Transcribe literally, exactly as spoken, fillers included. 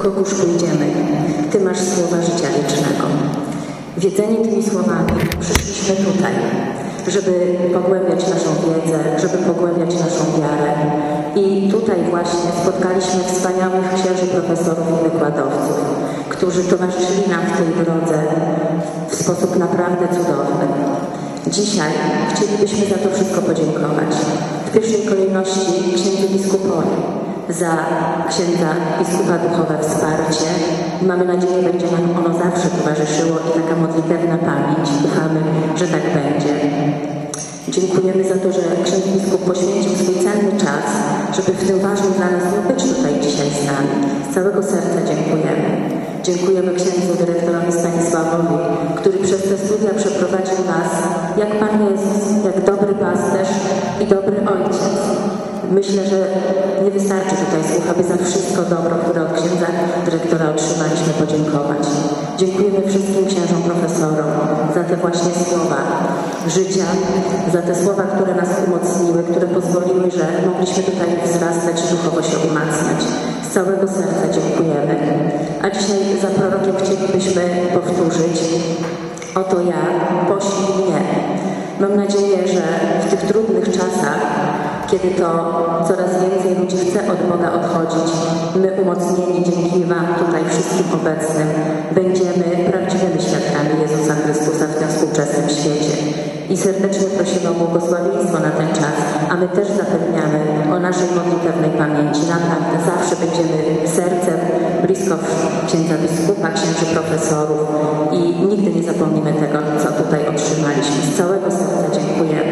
kogóż pójdziemy? Ty masz słowa życia wiecznego. Wiedzeni tymi słowami przyszliśmy tutaj, żeby pogłębiać naszą wiedzę, żeby pogłębiać naszą wiarę. I tutaj właśnie spotkaliśmy wspaniałych księży, profesorów i wykładowców, którzy towarzyszyli nam w tej drodze w sposób naprawdę cudowny. Dzisiaj chcielibyśmy za to wszystko podziękować. W pierwszej kolejności księdzu biskupowi za księdza biskupa duchowe wsparcie. Mamy nadzieję, że będzie nam ono zawsze towarzyszyło i taka modlitewna pamięć. Ufamy, że tak będzie. Dziękujemy za to, że ksiądz biskup poświęcił swój cenny czas, żeby w tym ważnym dla nas być tutaj dzisiaj z nami. Z całego serca dziękujemy. Dziękujemy księdzu dyrektorowi Stanisławowi, który przez te studia przeprowadził nas jak Pan Jezus, jak dobry pasterz i dobry ojciec. Myślę, że nie wystarczy tutaj słów, aby za wszystko dobro, które od księdza dyrektora otrzymaliśmy, podziękować. Dziękujemy wszystkim księżom profesorom za te właśnie słowa życia, za te słowa, które nas umocniły, które pozwoliły, że mogliśmy tutaj wzrastać i duchowo się umacniać. Z całego serca dziękujemy. A dzisiaj za prorokiem chcielibyśmy powtórzyć: oto ja, poślij mnie. Mam nadzieję, że w tych trudnych czasach, kiedy to coraz więcej ludzi chce od Boga odchodzić, my umocnieni dzięki Wam tutaj wszystkim obecnym będziemy prawdziwymi świadkami Jezusa Chrystusa w tym współczesnym świecie. I serdecznie prosimy o błogosławieństwo na ten czas, a my też zapewniamy o naszej modlitewnej pamięci. Naprawdę zawsze będziemy sercem blisko księdza biskupa, księży profesorów i nigdy nie zapomnimy tego, co tutaj otrzymaliśmy. Z całego serca dziękujemy.